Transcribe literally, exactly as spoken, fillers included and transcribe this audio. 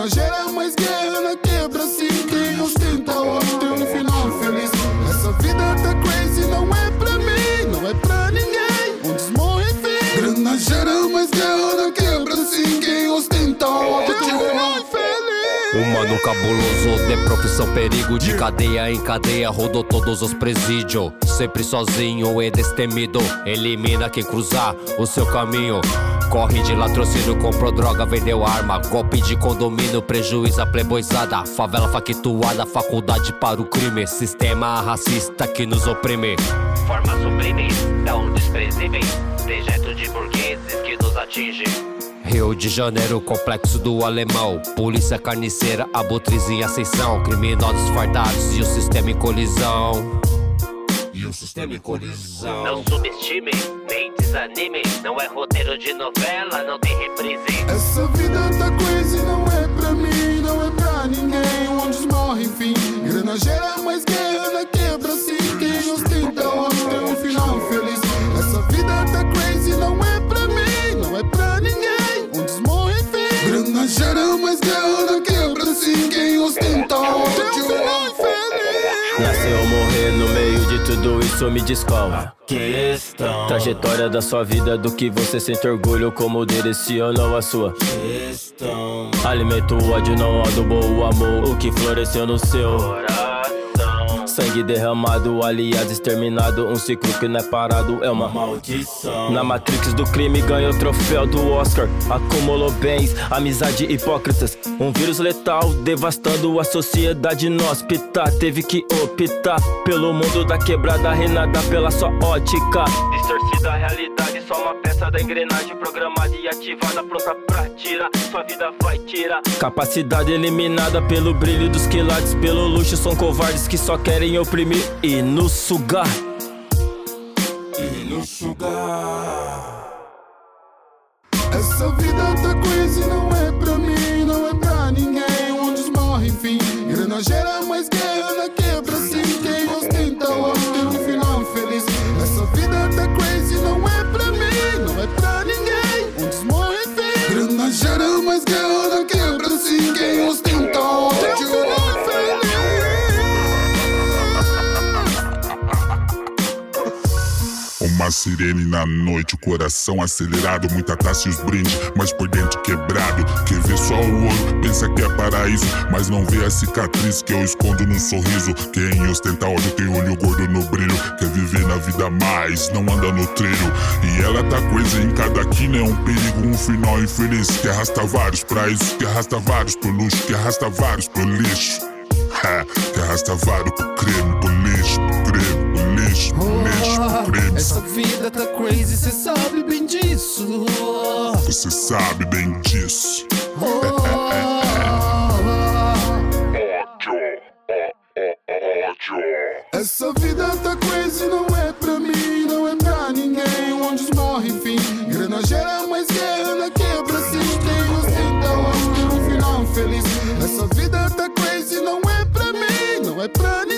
Grana gera mais guerra na quebra, sim. Quem ostenta hoje tem um final feliz. Essa vida tá crazy, não é pra mim, não é pra ninguém. Onde morre fim. Grana gera mais guerra na quebra, sim. Quem ostenta hoje tem um final feliz. Humano cabuloso, de profissão perigo. De cadeia em cadeia, rodou todos os presídios. Sempre sozinho e destemido. Elimina quem cruzar o seu caminho. Corre de latrocínio, comprou droga, vendeu arma. Golpe de condomínio, prejuízo a playboyzada. Favela factuada, faculdade para o crime. Sistema racista que nos oprime. Forma sublime, tão desprezíveis. Dejeto de burgueses que nos atinge. Rio de Janeiro, complexo do alemão. Polícia carniceira, abutres em ascensão. Criminosos fardados e o sistema em colisão. E o sistema em colisão. Não subestime, nem desanime. Não é roteiro de novela, não tem reprise. Essa vida tá crazy, não é pra mim, não é pra ninguém. Onde morre, enfim. Grana gera mais guerra na quebra, sim. Quem ostenta hoje tem um final feliz. Essa vida tá crazy, não é pra mim, não é pra ninguém. Onde morre, enfim. Grana gera mais guerra na quebra, sim. Quem ostenta hoje tem um final feliz. Nasceu ou morrer no meio de tudo isso, me diz qual questão. Trajetória da sua vida, do que você sente orgulho, como direcionou a sua questão. Alimenta o ódio, não adubou o amor, o que floresceu no seu coração. Sangue derramado, aliás exterminado. Um ciclo que não é parado, é uma maldição. Na Matrix do crime ganhou o troféu do Oscar. Acumulou bens, amizade hipócritas. Um vírus letal devastando a sociedade inóspita. Teve que optar pelo mundo da quebrada, renada pela sua ótica. Distorcida a realidade, só uma peça da engrenagem programada e ativada, pronta pra tirar. Sua vida vai tirar. Capacidade eliminada pelo brilho dos quilates, pelo luxo, são covardes que só querem oprimir e nos sugar. E nos sugar. Essa vida tá crazy, não é pra mim, não é pra ninguém. Onde morre, enfim. Grana gera mais guerra na quebra, sim. Quem ostenta hoje tem um final feliz. Essa vida tá crazy, não é pra mim, não é pra ninguém. Onde morre, enfim. Grana gera mais guerra na quebra, sim. Quem ostenta hoje tem um final feliz. Uma sirene na noite, o coração acelerado, muita taça e os brindes, mas por dentro quebrado. Quem vê só o ouro pensa que é paraíso, mas não vê a cicatriz que eu escondo num sorriso. Quem ostenta ódio tem olho gordo no brilho, quer viver na vida mais, não anda no trilho. E ela tá coisa em cada quina, é um perigo, um final infeliz, que arrasta vários pra isso, que arrasta vários pro luxo, que arrasta vários pro lixo. Ha, que arrasta vários pro creme, pro lixo, pro creme, pro lixo, pro lixo, pro creme. Essa vida tá crazy, cê sabe bem disso. Você sabe bem disso. Essa vida tá crazy, não é pra mim, não é pra ninguém. Onde morre, enfim. Grana gera mais guerra na quebra, sim. Quem ostenta hoje tem um final feliz. Essa vida tá crazy, não é pra mim, não é pra ninguém.